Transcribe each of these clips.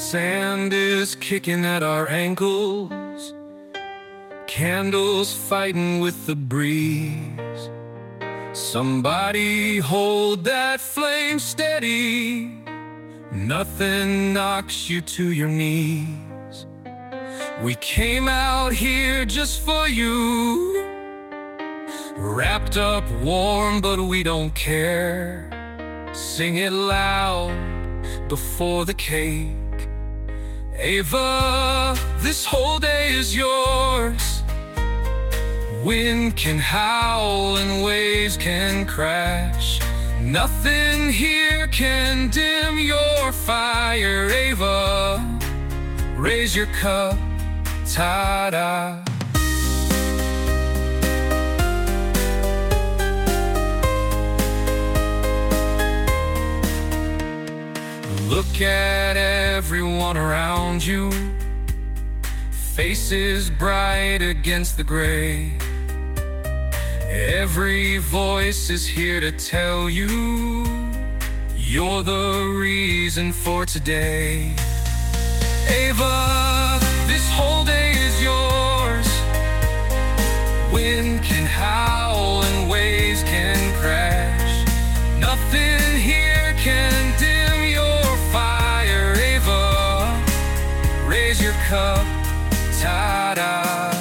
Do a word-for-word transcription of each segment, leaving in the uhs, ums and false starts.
Sand is kicking at our ankles, candles fighting with the breeze. Somebody hold that flame steady, nothing knocks you to your knees. We came out here just for you, wrapped up warm but we don't care. Sing it loud before the cake. Ava, this whole day is yours. Wind can howl and waves can crash, nothing here can dim your fire. Ava, raise your cup, ta-da. Look at everyone around you, faces bright against the gray. Every voice is here to tell you you're the reason for today. Ava, this whole day is yours. Wind can howl and waves can crash, nothing here can dim your fire. Ava, raise your cup, ta-da.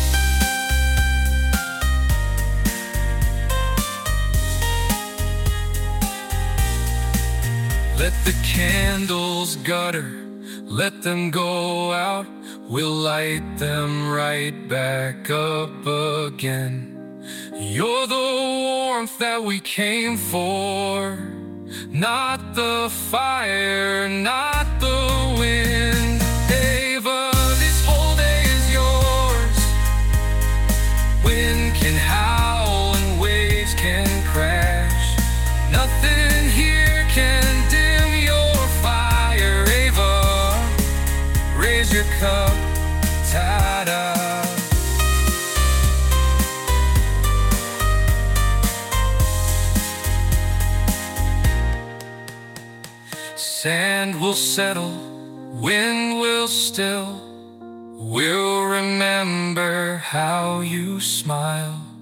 Let the candles gutter, let them go out. We'll light them right back up again. You're the warmth that we came for, not the fire, not the wind. Ava, this whole day is yours. Wind can howl and waves can crash, nothing here can dim your fire. Ava, raise your cup, ta-da. Sand will settle, wind will still. We'll remember how you smile.